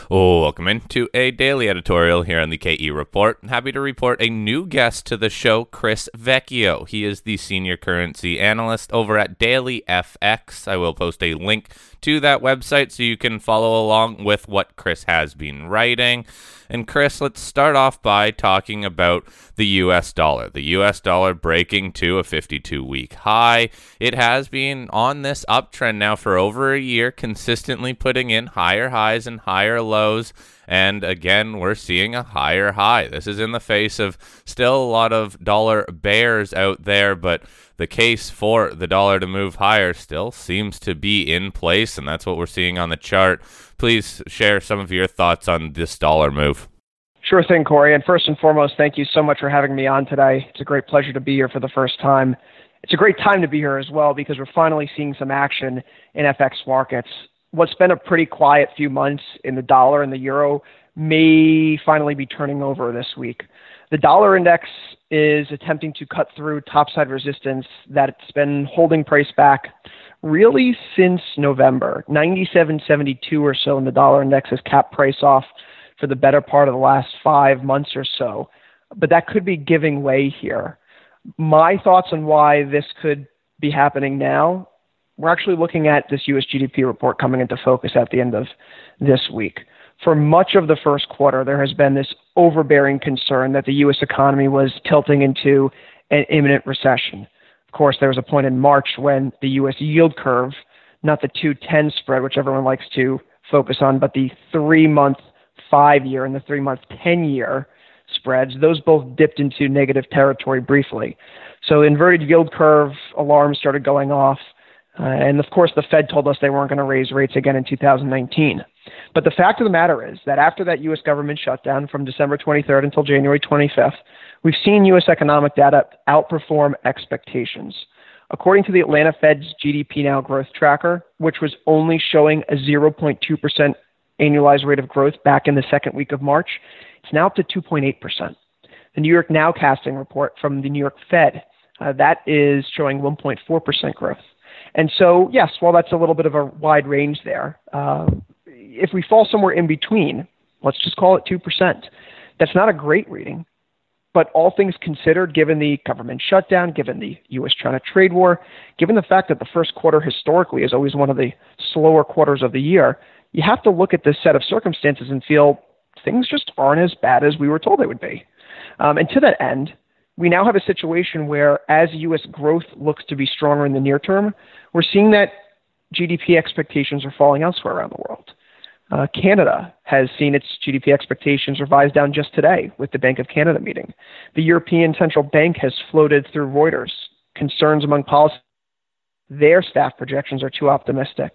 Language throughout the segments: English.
Welcome into a daily editorial here on the KE Report. Happy to report a new guest to the show, Chris Vecchio. He is the senior currency analyst over at Daily FX. I will post a link to that website so you can follow along with what Chris has been writing. And Chris, let's start off by talking about the US dollar. The US dollar breaking to a 52-week high. It has been on this uptrend now for over a year, consistently putting in higher highs and higher lows. And again, we're seeing a higher high. This is in the face of still a lot of dollar bears out there, but the case for the dollar to move higher still seems to be in place, and that's what we're seeing on the chart. Please share some of your thoughts on this dollar move. Sure thing, Corey. And first and foremost, thank you so much for having me on today. It's a great pleasure to be here for the first time. It's a great time to be here as well because we're finally seeing some action in FX markets. What's been a pretty quiet few months in the dollar and the euro may finally be turning over this week. The dollar index is attempting to cut through topside resistance that it's been holding price back really since November. 97.72 or so in the dollar index has capped price off for the better part of the last 5 months or so. But that could be giving way here. My thoughts on why this could be happening now, we're actually looking at this US GDP report coming into focus at the end of this week. For much of the first quarter, there has been this overbearing concern that the U.S. economy was tilting into an imminent recession. Of course, there was a point in March when the U.S. yield curve, not the 2-10 spread, which everyone likes to focus on, but the 3-month 5-year and the 3-month 10-year spreads, those both dipped into negative territory briefly. So inverted yield curve alarms started going off. And of course, the Fed told us they weren't going to raise rates again in 2019. But the fact of the matter is that after that U.S. government shutdown from December 23rd until January 25th, we've seen U.S. economic data outperform expectations. According to the Atlanta Fed's GDP Now growth tracker, which was only showing a 0.2% annualized rate of growth back in the second week of March, it's now up to 2.8%. The New York Nowcasting report from the New York Fed, that is showing 1.4% growth. And so, yes, while that's a little bit of a wide range there, if we fall somewhere in between, let's just call it 2%. That's not a great reading, but all things considered, given the government shutdown, given the U.S.-China trade war, given the fact that the first quarter historically is always one of the slower quarters of the year, you have to look at this set of circumstances and feel things just aren't as bad as we were told they would be. And to that end, we now have a situation where as U.S. growth looks to be stronger in the near term, we're seeing that GDP expectations are falling elsewhere around the world. Canada has seen its GDP expectations revised down just today with the Bank of Canada meeting. The European Central Bank has floated through Reuters concerns among policy. Their staff projections are too optimistic.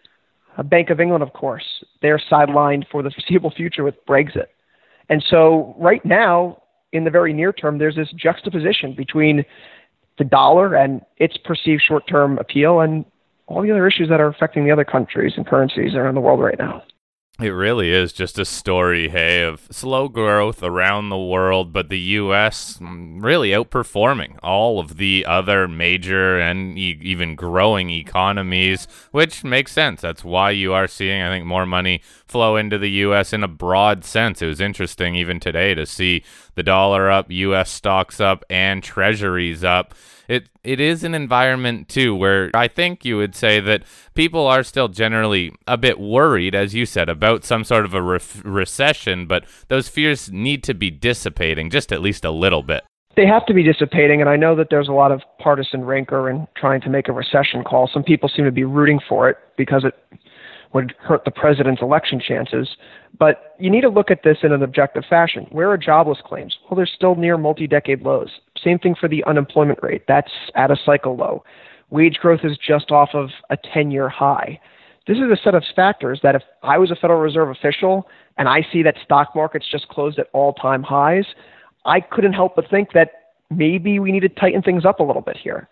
Bank of England, of course, they're sidelined for the foreseeable future with Brexit. And so right now, in the very near term, there's this juxtaposition between the dollar and its perceived short-term appeal and all the other issues that are affecting the other countries and currencies around the world right now. It really is just a story, hey, of slow growth around the world, but the U.S. really outperforming all of the other major and even growing economies, which makes sense. That's why you are seeing, I think, more money flow into the U.S. in a broad sense. It was interesting even today to see the dollar up, U.S. stocks up, and treasuries up. It is an environment, too, where I think you would say that people are still generally a bit worried, as you said, about some sort of a recession, but those fears need to be dissipating just at least a little bit. They have to be dissipating, and I know that there's a lot of partisan rancor in trying to make a recession call. Some people seem to be rooting for it because it would hurt the president's election chances. But you need to look at this in an objective fashion. Where are jobless claims? Well, they're still near multi-decade lows. Same thing for the unemployment rate. That's at a cycle low. Wage growth is just off of a 10-year high. This is a set of factors that if I was a Federal Reserve official and I see that stock markets just closed at all-time highs, I couldn't help but think that maybe we need to tighten things up a little bit here.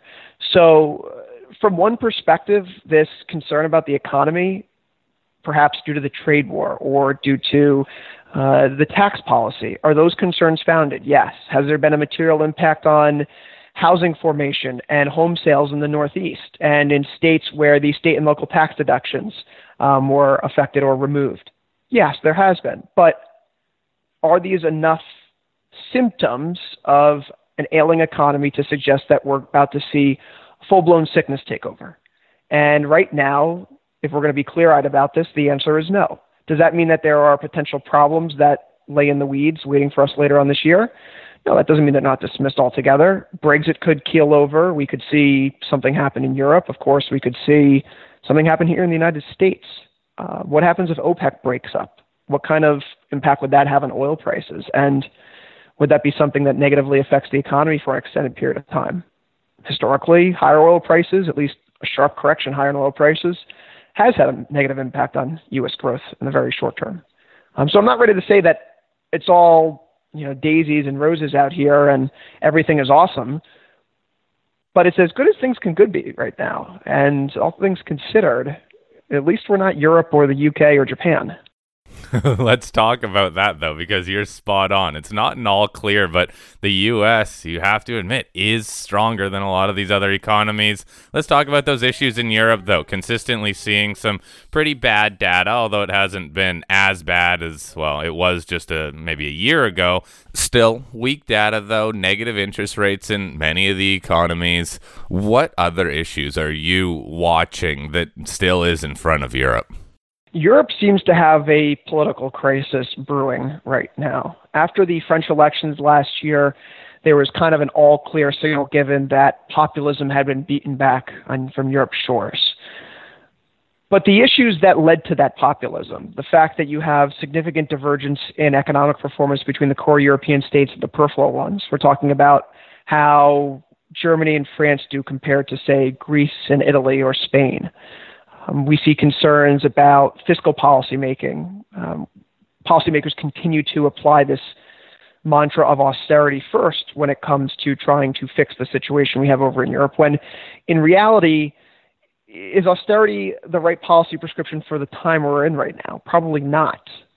So from one perspective, this concern about the economy, perhaps due to the trade war or due to the tax policy, are those concerns founded? Yes. Has there been a material impact on housing formation and home sales in the Northeast and in states where the state and local tax deductions were affected or removed? Yes, there has been. But are these enough symptoms of an ailing economy to suggest that we're about to see full-blown sickness take over? And right now, if we're going to be clear-eyed about this, the answer is no. Does that mean that there are potential problems that lay in the weeds waiting for us later on this year? No, that doesn't mean they're not dismissed altogether. Brexit could keel over. We could see something happen in Europe. Of course, we could see something happen here in the United States. What happens if OPEC breaks up? What kind of impact would that have on oil prices? And would that be something that negatively affects the economy for an extended period of time? Historically, higher oil prices, at least a sharp correction higher in oil prices, has had a negative impact on U.S. growth in the very short term. So I'm not ready to say that it's all daisies and roses out here and everything is awesome, but it's as good as things can be right now. And all things considered, at least we're not Europe or the UK or Japan. Let's talk about that, though, because you're spot on. It's not in all clear, but the U.S., you have to admit, is stronger than a lot of these other economies. Let's talk about those issues in Europe, though. Consistently seeing some pretty bad data, although it hasn't been as bad as, well, it was just maybe a year ago. Still, weak data, though, negative interest rates in many of the economies. What other issues are you watching that still is in front of Europe? Europe seems to have a political crisis brewing right now. After the French elections last year, there was kind of an all-clear signal given that populism had been beaten back from Europe's shores. But the issues that led to that populism, the fact that you have significant divergence in economic performance between the core European states and the peripheral ones, we're talking about how Germany and France do compared to, say, Greece and Italy or Spain. We see concerns about fiscal policy making. Policymakers continue to apply this mantra of austerity first when it comes to trying to fix the situation we have over in Europe, when in reality, is austerity the right policy prescription for the time we're in right now? Probably not.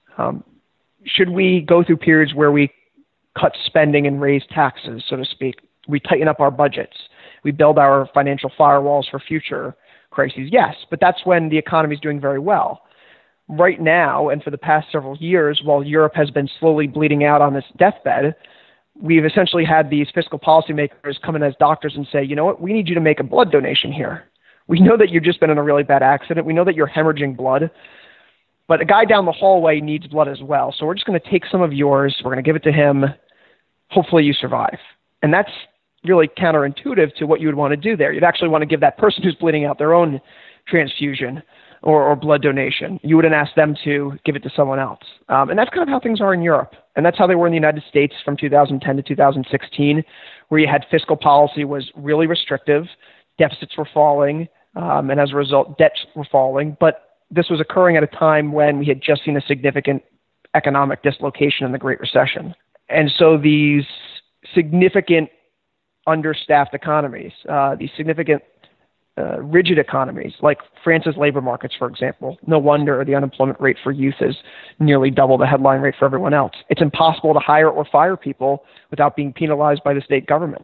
Should we go through periods where we cut spending and raise taxes, so to speak? We tighten up our budgets. We build our financial firewalls for future crises, yes, but that's when the economy is doing very well. Right now, and for the past several years, while Europe has been slowly bleeding out on its deathbed, we've essentially had these fiscal policymakers come in as doctors and say, you know what, we need you to make a blood donation here. We know that you've just been in a really bad accident. We know that you're hemorrhaging blood, but a guy down the hallway needs blood as well. So we're just going to take some of yours. We're going to give it to him. Hopefully you survive. And that's really counterintuitive to what you would want to do there. You'd actually want to give that person who's bleeding out their own transfusion or blood donation. You wouldn't ask them to give it to someone else. And that's kind of how things are in Europe. And that's how they were in the United States from 2010 to 2016, where you had fiscal policy was really restrictive, deficits were falling, and as a result, debts were falling. But this was occurring at a time when we had just seen a significant economic dislocation in the Great Recession. And so these significant understaffed economies, these significant rigid economies, like France's labor markets, for example. No wonder the unemployment rate for youth is nearly double the headline rate for everyone else. It's impossible to hire or fire people without being penalized by the state government.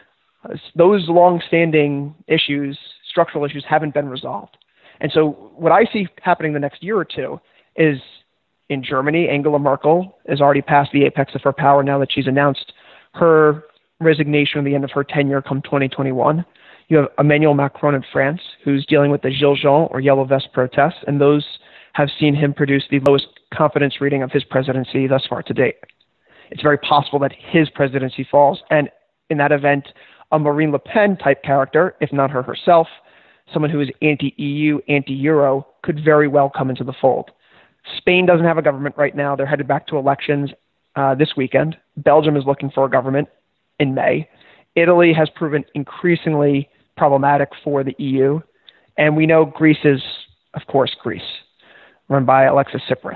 Those long-standing issues, structural issues, haven't been resolved. And so what I see happening the next year or two is in Germany, Angela Merkel has already passed the apex of her power now that she's announced her resignation at the end of her tenure come 2021. You have Emmanuel Macron in France, who's dealing with the Gilets jaunes or yellow vest protests, and those have seen him produce the lowest confidence reading of his presidency thus far to date. It's very possible that his presidency falls, and in that event, a Marine Le Pen type character, if not her herself, someone who is anti-EU, anti-Euro, could very well come into the fold. Spain doesn't have a government right now. They're headed back to elections this weekend. Belgium is looking for a government in May. Italy has proven increasingly problematic for the EU. And we know Greece is, of course, Greece, run by Alexis Tsipras.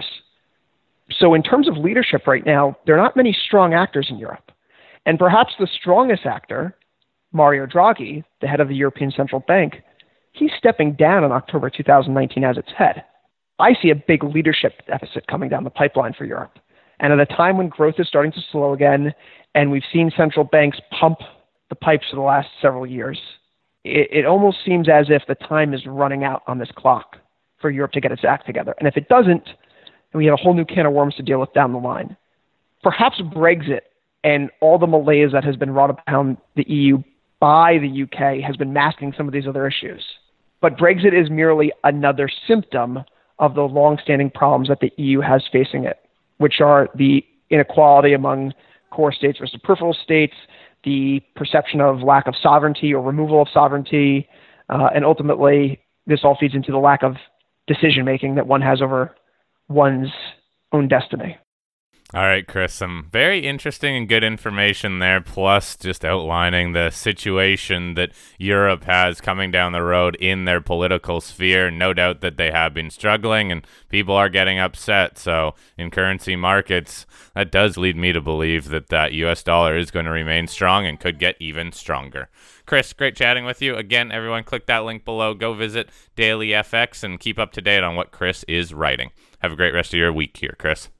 So in terms of leadership right now, there are not many strong actors in Europe. And perhaps the strongest actor, Mario Draghi, the head of the European Central Bank, he's stepping down in October 2019 as its head. I see a big leadership deficit coming down the pipeline for Europe. And at a time when growth is starting to slow again, and we've seen central banks pump the pipes for the last several years, it almost seems as if the time is running out on this clock for Europe to get its act together. And if it doesn't, and we have a whole new can of worms to deal with down the line. Perhaps Brexit and all the malaise that has been wrought upon the EU by the UK has been masking some of these other issues. But Brexit is merely another symptom of the long-standing problems that the EU has facing it, which are the inequality among core states versus peripheral states, the perception of lack of sovereignty or removal of sovereignty, and ultimately this all feeds into the lack of decision-making that one has over one's own destiny. All right, Chris, some very interesting and good information there, plus just outlining the situation that Europe has coming down the road in their political sphere. No doubt that they have been struggling and people are getting upset. So in currency markets, that does lead me to believe that that US dollar is going to remain strong and could get even stronger. Chris, great chatting with you. Again, everyone, click that link below. Go visit Daily FX and keep up to date on what Chris is writing. Have a great rest of your week here, Chris.